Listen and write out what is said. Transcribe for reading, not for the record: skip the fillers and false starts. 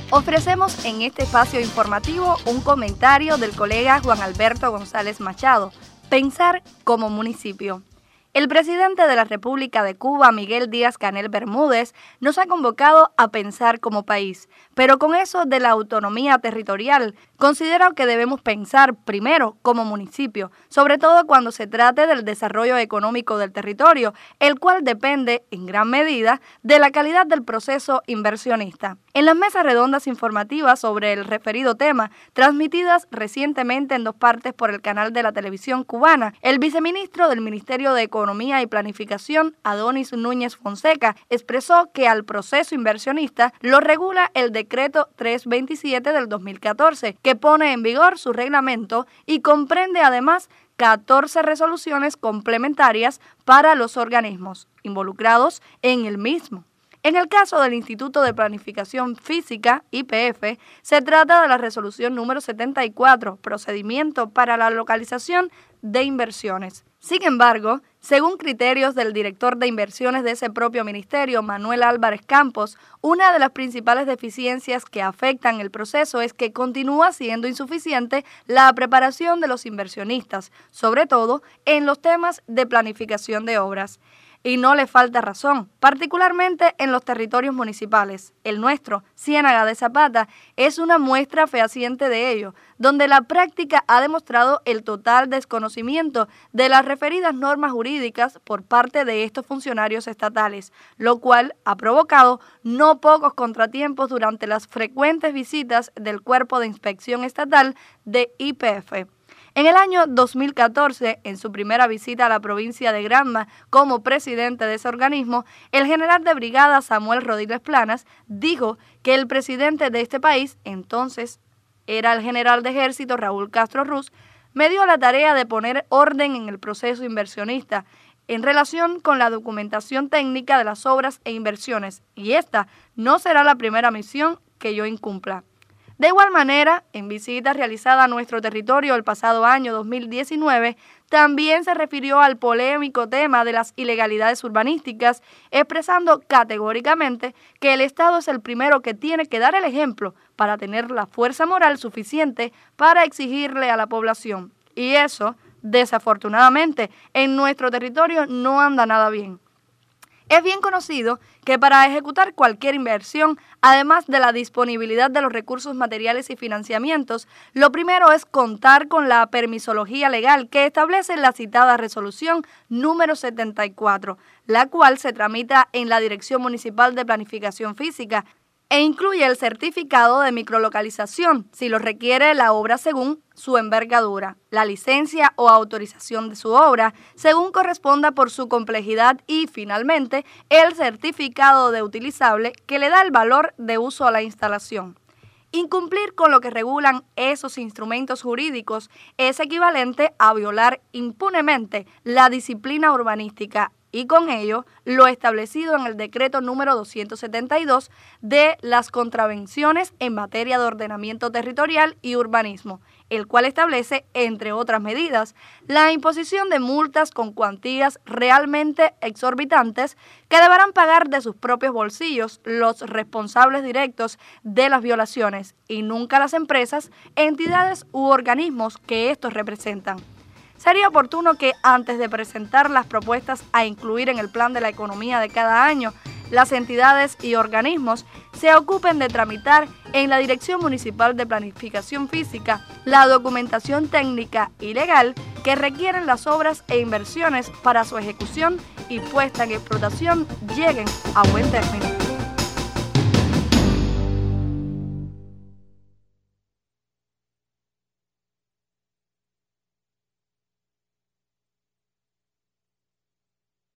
Ofrecemos en este espacio informativo un comentario del colega Juan Alberto González Machado, Pensar como municipio. El presidente de la República de Cuba, Miguel Díaz-Canel Bermúdez, nos ha convocado a pensar como país, pero con eso de la autonomía territorial, considero que debemos pensar primero como municipio, sobre todo cuando se trate del desarrollo económico del territorio, el cual depende, en gran medida, de la calidad del proceso inversionista. En las mesas redondas informativas sobre el referido tema, transmitidas recientemente en 2 partes por el canal de la televisión cubana, el viceministro del Ministerio de Economía y Planificación, Adonis Núñez Fonseca, expresó que al proceso inversionista lo regula el decreto 327 del 2014, que pone en vigor su reglamento y comprende además 14 resoluciones complementarias para los organismos involucrados en el mismo. En el caso del Instituto de Planificación Física, IPF, se trata de la resolución número 74, procedimiento para la localización de inversiones. Sin embargo, según criterios del director de inversiones de ese propio ministerio, Manuel Álvarez Campos, una de las principales deficiencias que afectan el proceso es que continúa siendo insuficiente la preparación de los inversionistas, sobre todo en los temas de planificación de obras. Y no le falta razón, particularmente en los territorios municipales. El nuestro, Ciénaga de Zapata, es una muestra fehaciente de ello, donde la práctica ha demostrado el total desconocimiento de las referidas normas jurídicas por parte de estos funcionarios estatales, lo cual ha provocado no pocos contratiempos durante las frecuentes visitas del Cuerpo de Inspección Estatal de IPF. En el año 2014, en su primera visita a la provincia de Granma como presidente de ese organismo, el general de brigada Samuel Rodríguez Planas dijo que el presidente de este país, entonces era el general de ejército Raúl Castro Ruz, me dio la tarea de poner orden en el proceso inversionista en relación con la documentación técnica de las obras e inversiones, y esta no será la primera misión que yo incumpla. De igual manera, en visita realizada a nuestro territorio el pasado año 2019, también se refirió al polémico tema de las ilegalidades urbanísticas, expresando categóricamente que el Estado es el primero que tiene que dar el ejemplo para tener la fuerza moral suficiente para exigirle a la población. Y eso, desafortunadamente, en nuestro territorio no anda nada bien. Es bien conocido que para ejecutar cualquier inversión, además de la disponibilidad de los recursos materiales y financiamientos, lo primero es contar con la permisología legal que establece la citada resolución número 74, la cual se tramita en la Dirección Municipal de Planificación Física e incluye el certificado de microlocalización, si lo requiere la obra según su envergadura, la licencia o autorización de su obra, según corresponda por su complejidad y, finalmente, el certificado de utilizable que le da el valor de uso a la instalación. Incumplir con lo que regulan esos instrumentos jurídicos es equivalente a violar impunemente la disciplina urbanística y con ello lo establecido en el decreto número 272 de las contravenciones en materia de ordenamiento territorial y urbanismo, el cual establece, entre otras medidas, la imposición de multas con cuantías realmente exorbitantes que deberán pagar de sus propios bolsillos los responsables directos de las violaciones y nunca las empresas, entidades u organismos que estos representan. Sería oportuno que antes de presentar las propuestas a incluir en el plan de la economía de cada año, las entidades y organismos se ocupen de tramitar en la Dirección Municipal de Planificación Física la documentación técnica y legal que requieren las obras e inversiones para su ejecución y puesta en explotación lleguen a buen término.